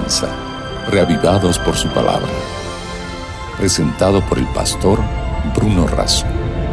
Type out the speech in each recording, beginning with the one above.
alabanza, reavivados por su palabra. Presentado por el pastor Bruno Razo.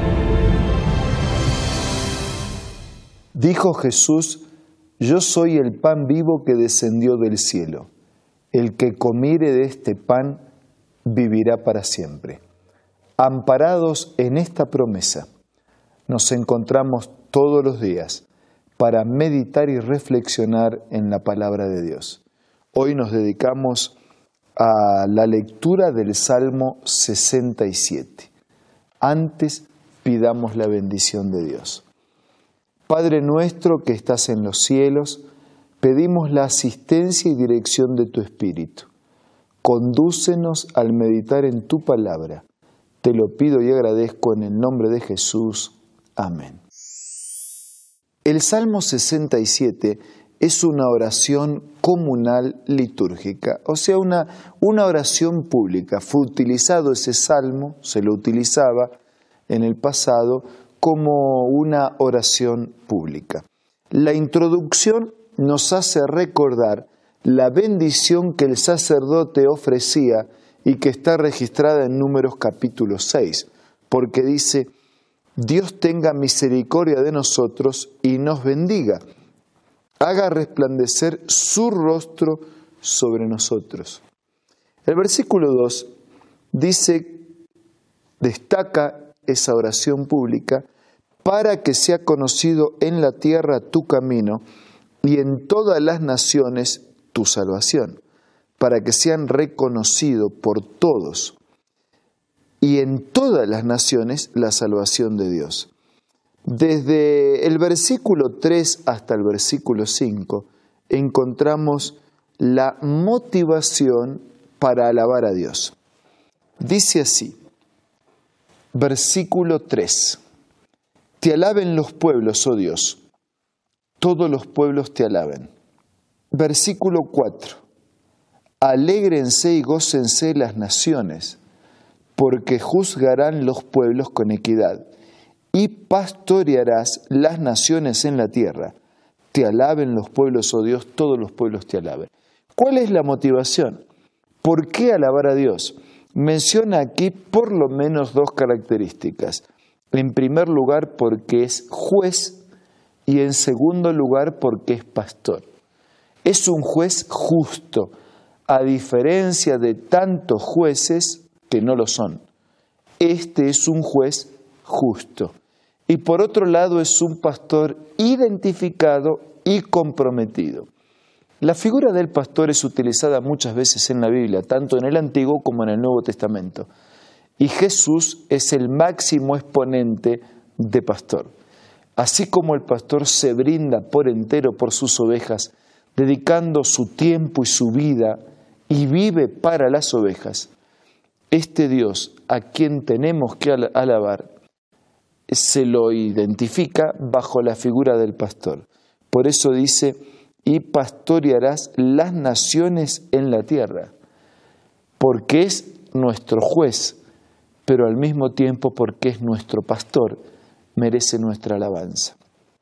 Dijo Jesús: Yo soy el pan vivo que descendió del cielo. El que comiere de este pan vivirá para siempre. Amparados en esta promesa, nos encontramos todos los días para meditar y reflexionar en la palabra de Dios. Hoy nos dedicamos a la lectura del Salmo 67. Antes pidamos la bendición de Dios. Padre nuestro que estás en los cielos, pedimos la asistencia y dirección de tu Espíritu. Condúcenos al meditar en tu palabra. Te lo pido y agradezco en el nombre de Jesús. Amén. El Salmo 67 es una oración comunal litúrgica, o sea, una oración pública. Fue utilizado ese salmo, se lo utilizaba en el pasado como una oración pública. La introducción nos hace recordar la bendición que el sacerdote ofrecía y que está registrada en Números capítulo 6, porque dice: Dios tenga misericordia de nosotros y nos bendiga, haga resplandecer su rostro sobre nosotros. El versículo 2 destaca esa oración pública: para que sea conocido en la tierra tu camino y en todas las naciones tu salvación, para que sean reconocidos por todos y en todas las naciones la salvación de Dios. Desde el versículo 3 hasta el versículo 5 encontramos la motivación para alabar a Dios. Dice así, versículo 3: Te alaben los pueblos, oh Dios, todos los pueblos te alaben. Versículo 4: Alégrense y gócense las naciones, porque juzgarán los pueblos con equidad, y pastorearás las naciones en la tierra. Te alaben los pueblos, oh Dios, todos los pueblos te alaben. ¿Cuál es la motivación? ¿Por qué alabar a Dios? Menciona aquí por lo menos dos características. En primer lugar, porque es juez, y en segundo lugar, porque es pastor. Es un juez justo, a diferencia de tantos jueces que no lo son. Este es un juez justo. Y por otro lado, es un pastor identificado y comprometido. La figura del pastor es utilizada muchas veces en la Biblia, tanto en el Antiguo como en el Nuevo Testamento. Y Jesús es el máximo exponente de pastor. Así como el pastor se brinda por entero por sus ovejas, dedicando su tiempo y su vida, y vive para las ovejas, este Dios a quien tenemos que alabar, se lo identifica bajo la figura del pastor. Por eso dice: y pastorearás las naciones en la tierra, porque es nuestro juez, pero al mismo tiempo porque es nuestro pastor, merece nuestra alabanza.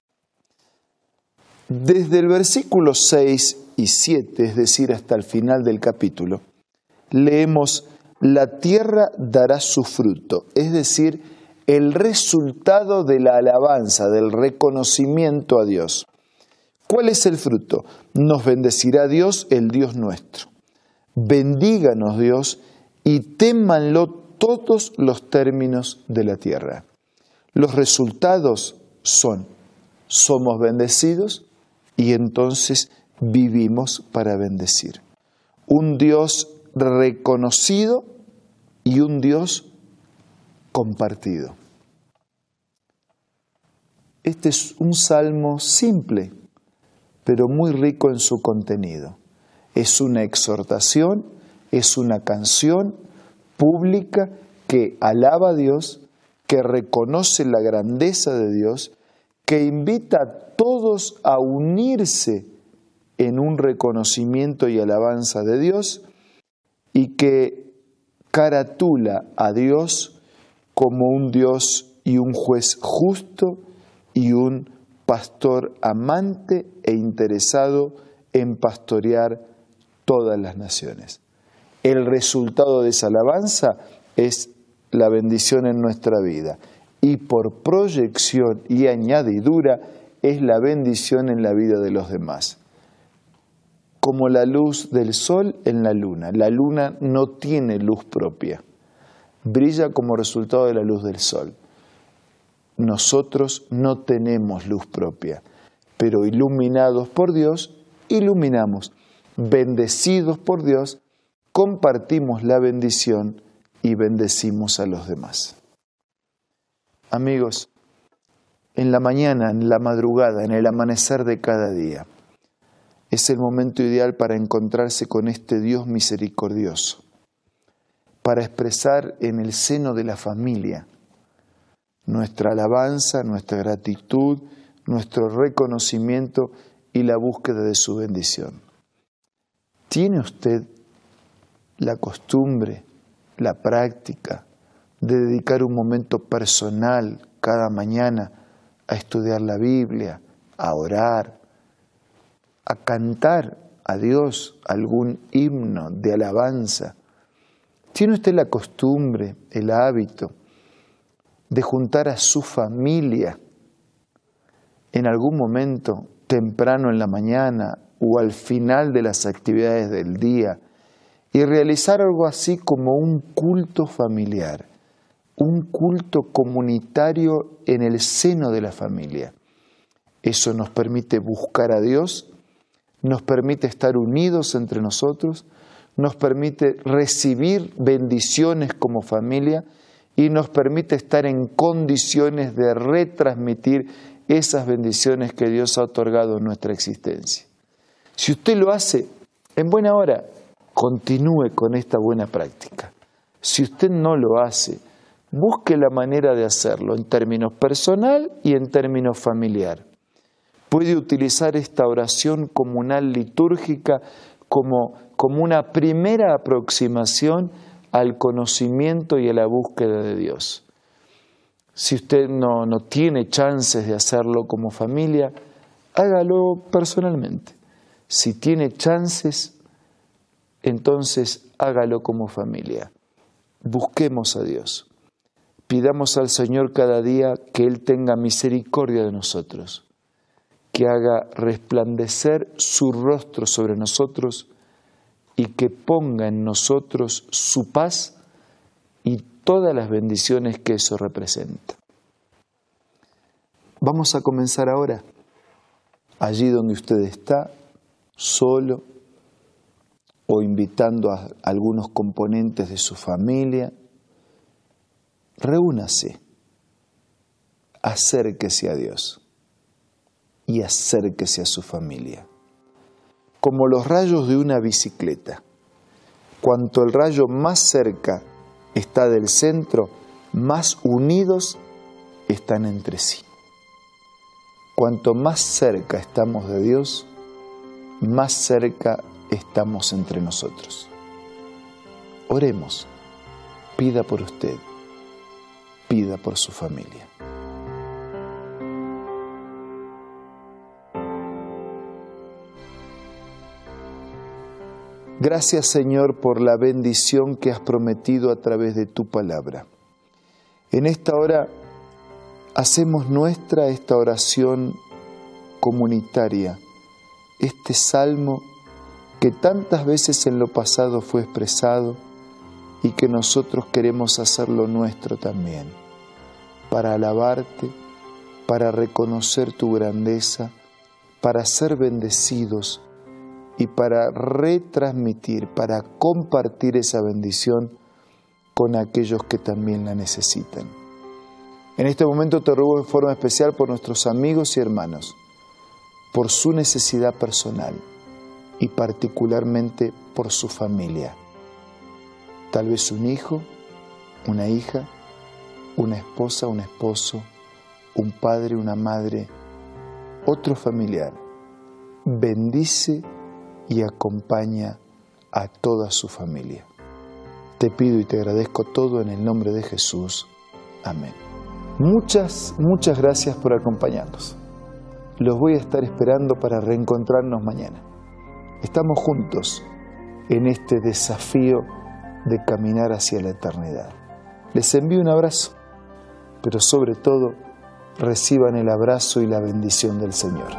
Desde el versículo 6 y 7, es decir, hasta el final del capítulo, leemos: la tierra dará su fruto, es decir, el resultado de la alabanza, del reconocimiento a Dios. ¿Cuál es el fruto? Nos bendecirá Dios, el Dios nuestro. Bendíganos Dios y témanlo todos los términos de la tierra. Los resultados somos bendecidos y entonces vivimos para bendecir. Un Dios reconocido y un Dios compartido. Este es un salmo simple, pero muy rico en su contenido. Es una exhortación, es una canción pública que alaba a Dios, que reconoce la grandeza de Dios, que invita a todos a unirse en un reconocimiento y alabanza de Dios, y que caratula a Dios como un Dios y un juez justo y un pastor amante e interesado en pastorear todas las naciones. El resultado de esa alabanza es la bendición en nuestra vida y por proyección y añadidura es la bendición en la vida de los demás. Como la luz del sol en la luna. La luna no tiene luz propia, brilla como resultado de la luz del sol. Nosotros no tenemos luz propia, pero iluminados por Dios, iluminamos. Bendecidos por Dios, compartimos la bendición y bendecimos a los demás. Amigos, en la mañana, en la madrugada, en el amanecer de cada día, es el momento ideal para encontrarse con este Dios misericordioso, para expresar en el seno de la familia nuestra alabanza, nuestra gratitud, nuestro reconocimiento y la búsqueda de su bendición. ¿Tiene usted la costumbre, la práctica de dedicar un momento personal cada mañana a estudiar la Biblia, a orar, a cantar a Dios algún himno de alabanza? ¿Tiene usted la costumbre, el hábito de juntar a su familia en algún momento temprano en la mañana o al final de las actividades del día y realizar algo así como un culto familiar, un culto comunitario en el seno de la familia? Eso nos permite buscar a Dios, nos permite estar unidos entre nosotros, nos permite recibir bendiciones como familia y nos permite estar en condiciones de retransmitir esas bendiciones que Dios ha otorgado en nuestra existencia. Si usted lo hace, en buena hora, continúe con esta buena práctica. Si usted no lo hace, busque la manera de hacerlo en términos personal y en términos familiar. Puede utilizar esta oración comunal litúrgica como una primera aproximación al conocimiento y a la búsqueda de Dios. Si usted no tiene chances de hacerlo como familia, hágalo personalmente. Si tiene chances, entonces hágalo como familia. Busquemos a Dios. Pidamos al Señor cada día que Él tenga misericordia de nosotros, que haga resplandecer su rostro sobre nosotros y que ponga en nosotros su paz y todas las bendiciones que eso representa. Vamos a comenzar ahora, allí donde usted está, solo o invitando a algunos componentes de su familia. Reúnase, acérquese a Dios y acérquese a su familia. Como los rayos de una bicicleta, cuanto el rayo más cerca está del centro, más unidos están entre sí. Cuanto más cerca estamos de Dios, más cerca estamos entre nosotros. Oremos, pida por usted, pida por su familia. Gracias, Señor, por la bendición que has prometido a través de tu palabra. En esta hora hacemos nuestra esta oración comunitaria, este salmo que tantas veces en lo pasado fue expresado y que nosotros queremos hacerlo nuestro también, para alabarte, para reconocer tu grandeza, para ser bendecidos y para retransmitir, para compartir esa bendición con aquellos que también la necesitan. En este momento te ruego en forma especial por nuestros amigos y hermanos, por su necesidad personal y particularmente por su familia. Tal vez un hijo, una hija, una esposa, un esposo, un padre, una madre, otro familiar. Bendice y acompaña a toda su familia. Te pido y te agradezco todo en el nombre de Jesús. Amén. Muchas gracias por acompañarnos. Los voy a estar esperando para reencontrarnos mañana. Estamos juntos en este desafío de caminar hacia la eternidad. Les envío un abrazo, pero sobre todo reciban el abrazo y la bendición del Señor.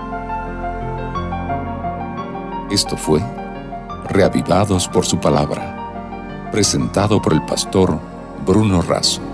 Esto fue Reavivados por su palabra, presentado por el pastor Bruno Razo.